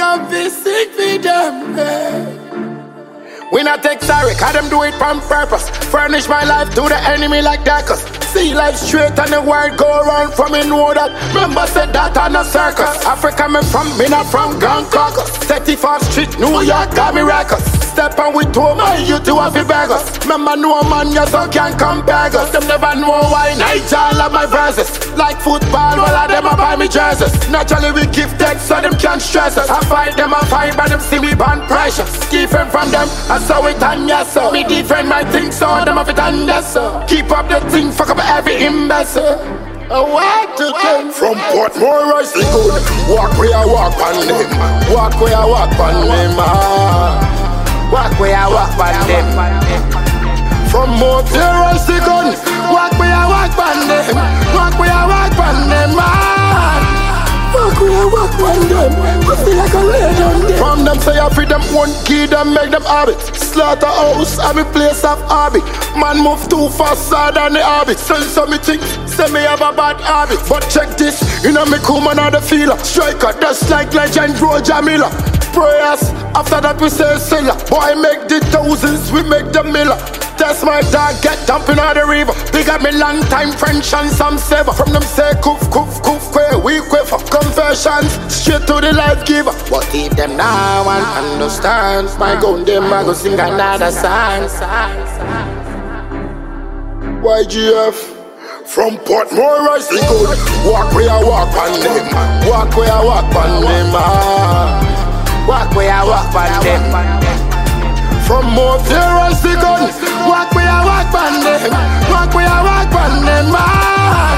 can be sick for them. We not take sorry, cause them do it on purpose. Furnish my life to the enemy like Dacus. See life straight and the world go around for me know that. Remember said that on a circus. Africa me from, me not from Grand Caucus. 34th Street, New York got me records. Step on with two my you two have to beg us. Remember no man you so can't compare us. Them never know why Nigel love my verses. Like football, all of them a buy me jerseys. Naturally we give thanks so them can't stress us. I fight them, I fight but them see me born precious. Different from them, I saw it on yes sir. Me different my things so them have it on yes sir. Keep up the thing, fuck up every imbecile. What to them? From Portmore, I see good. Walk where I walk on them. Walk where I walk on them. Walk where I walk on them. From more there I see gun. Walk where I walk on them. Walk where I walk on them. Walk where I walk on them. I feel like a lay on them. From them say I free them one key them make them habits. Slaughterhouse I'm a place of hobby. Man move too faster than the habit. Send me things, say me have a bad habit. But check this, you know me cool man of the feeler. Striker just like legend Roger Miller. Prayers, after that we say siller. Boy make the thousands, we make the miller. That's my dog, get dumping on the river. Big up me long time French and some sever. From them say koof, koof, koof, quay, we quiver. Confessions, straight to the life giver. But if them now and understand, my gun them I go sing another song. YGF from Portmore I see good. Walk where I walk on them. Walk where I walk on them. Walk where I walk on them. From more there I see gun. Walk where I walk on them. Walk where I walk on them.